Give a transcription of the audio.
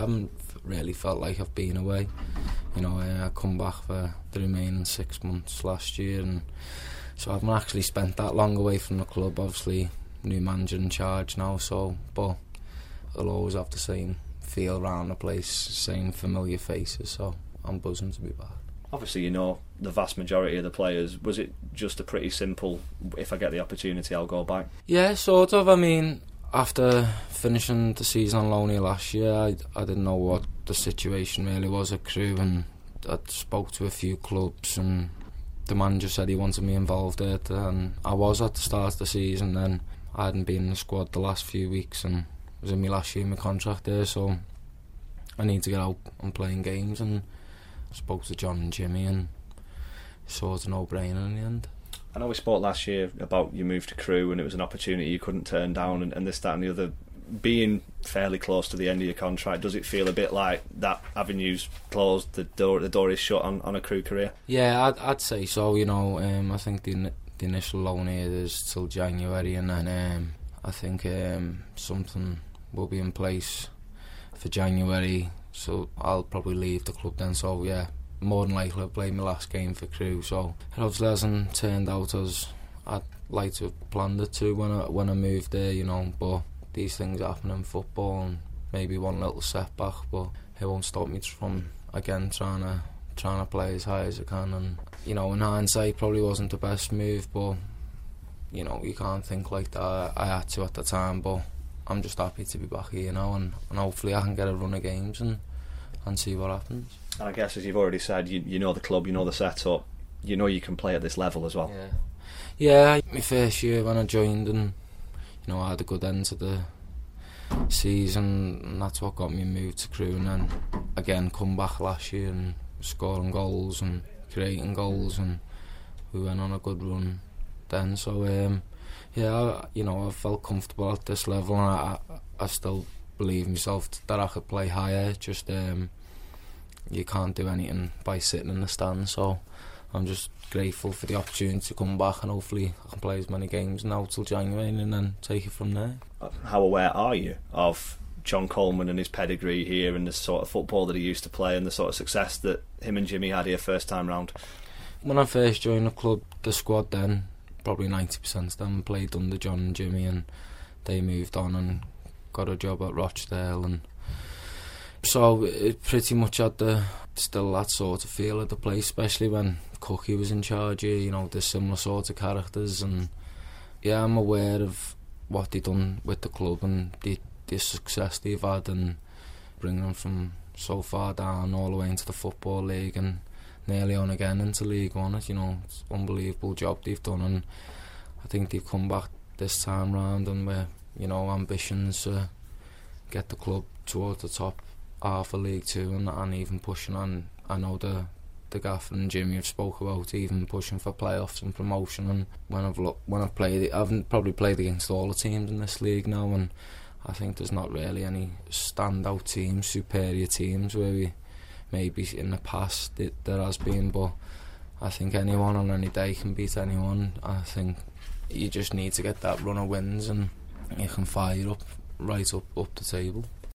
haven't really felt like I've been away. You know, I come back for the remaining 6 months last year, and so I haven't actually spent that long away from the club. Obviously, new manager in charge now, so but I'll always have the same feel around the place, same familiar faces, so I'm buzzing to be back. Obviously, you know the vast majority of the players. Was it just a pretty simple, if I get the opportunity, I'll go back? Yeah, sort of. I mean, after finishing the season on loan here last year, I didn't know what the situation really was at Crewe, and I spoke to a few clubs, and the manager said he wanted me involved there, and I was at the start of the season. Then I hadn't been in the squad the last few weeks, and it was in my last year of my contract there, so I need to get out and playing games, and I spoke to John and Jimmy, and sort of no-brainer in the end. I know we spoke last year about your move to Crewe, and it was an opportunity you couldn't turn down, and this, that and the other. Being fairly close to the end of your contract, does it feel a bit like that avenue's closed, the door is shut on a Crewe career? Yeah, I'd say so. You know, I think the initial loan here is till January, and then I think something will be in place for January, so I'll probably leave the club then. So yeah, more than likely I'll play my last game for Crewe. So it obviously hasn't turned out as I'd like to have planned it to when I moved there, you know, but these things happen in football, and maybe one little setback, but it won't stop me from again trying to play as high as I can. And you know, in hindsight, probably wasn't the best move, but you know, you can't think like that. I had to at the time, but I'm just happy to be back here now, and hopefully I can get a run of games and see what happens. And I guess, as you've already said, you know the club, you know the setup, you know you can play at this level as well. Yeah, my first year when I joined, and you know, I had a good end to the season, and that's what got me moved to Crewe, and then again come back last year and scoring goals and creating goals, and we went on a good run then. So yeah, you know, I felt comfortable at this level, and I still believe myself that I could play higher. Just you can't do anything by sitting in the stands, so I'm just grateful for the opportunity to come back, and hopefully I can play as many games now till January and then take it from there. How aware are you of John Coleman and his pedigree here, and the sort of football that he used to play, and the sort of success that him and Jimmy had here first time round? When I first joined the club, the squad then, probably 90% of them played under John and Jimmy, and they moved on and got a job at Rochdale, and so it pretty much had still that sort of feel of the place, especially when Cookie was in charge here. You know, there's similar sort of characters, and yeah, I'm aware of what they've done with the club and the success they've had, and bringing them from so far down all the way into the Football League and nearly on again into League One. You know, it's an unbelievable job they've done, and I think they've come back this time round, and we're, you know, ambitions to get the club towards the top half of League Two, and even pushing on. I know the Gaffer and Jimmy have spoke about even pushing for playoffs and promotion, and when I've played it, I've probably played against all the teams in this league now, and I think there's not really any standout teams, superior teams, where we maybe in the past there has been, but I think anyone on any day can beat anyone. I think you just need to get that run of wins, and you can fire up right up the table.